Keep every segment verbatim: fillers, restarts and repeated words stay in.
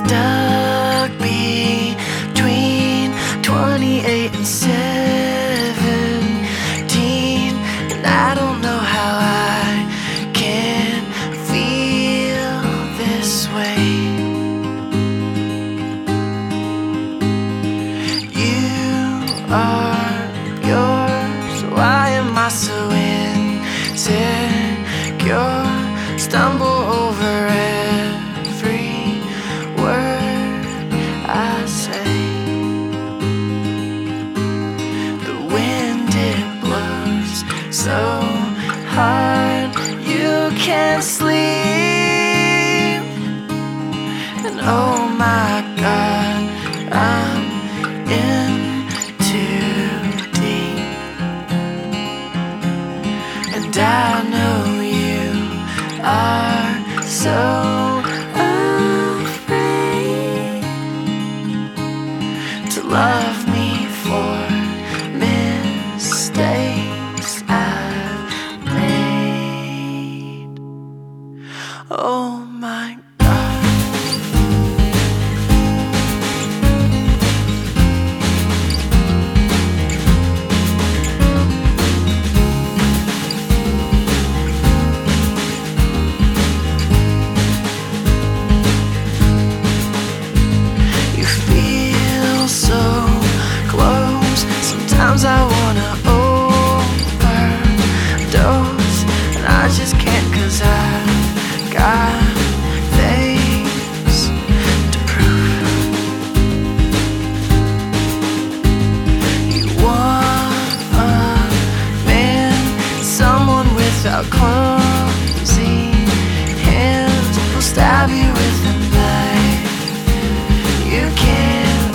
stuck between twenty-eight and seventeen, and I don't know how I can feel this way. You are yours, why am I so insecure? Stumble over every word I say. The wind, it blows so hard you can't sleep. And oh my God, I'm in too deep. And I know you are so afraid to love me for mistakes I've made. Oh my God. Sometimes I wanna overdose, and I just can't, 'cause I've got things to prove. You want a man, someone without clumsy hands, will stab you with a knife. You can't.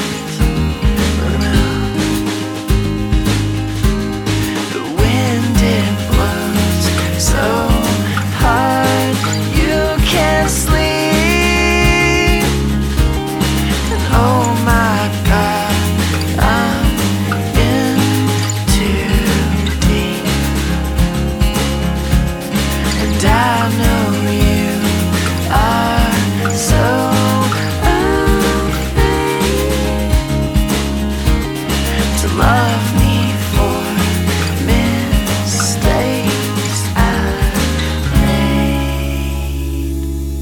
Love me for mistakes I've made.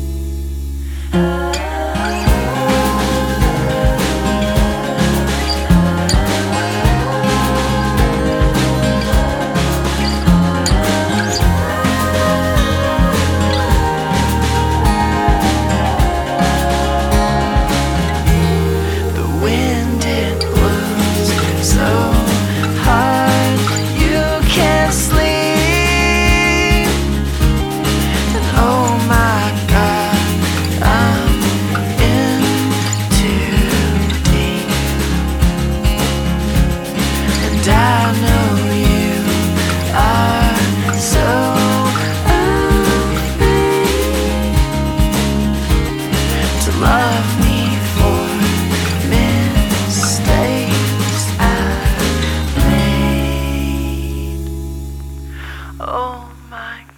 The wind, it blows so hard you can't sleep. And oh my God, I'm in too deep. And I know you are so afraid to love me for mistakes I've made. Oh my God.